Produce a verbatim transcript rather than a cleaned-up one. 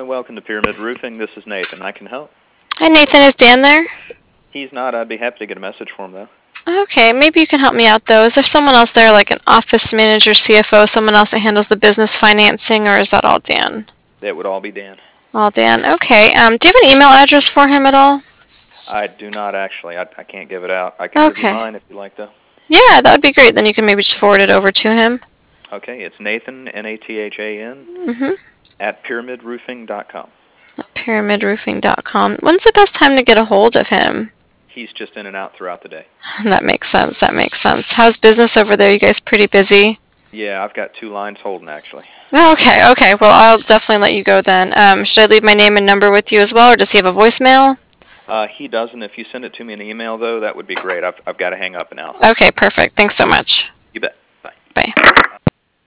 welcome to Pyramid Roofing. This is Nathan. I can help. Hi, Nathan. Is Dan there? He's not. I'd be happy to get a message for him, though. Okay, maybe you can help me out, though. Is there someone else there, like an office manager, C F O, someone else that handles the business financing, or is that all Dan? That would all be Dan. All Dan. Okay. Um, do you have an email address for him at all? I do not, actually. I, I can't give it out. I can Okay. give you mine if you like, though. Yeah, that would be great. Then you can maybe just forward it over to him. Okay, it's Nathan, N A T H A N, Mm-hmm. at pyramid roofing dot com. pyramid roofing dot com. When's the best time to get a hold of him? He's just in and out throughout the day. That makes sense. That makes sense. How's business over there? You guys pretty busy? Yeah, I've got two lines holding, actually. Oh, okay, okay. Well, I'll definitely let you go then. Um, should I leave my name and number with you as well, or does he have a voicemail? Uh, he doesn't. If you send it to me in an email, though, that would be great. I've, I've got to hang up now. Okay, perfect. Thanks so much. You bet. Bye. Bye.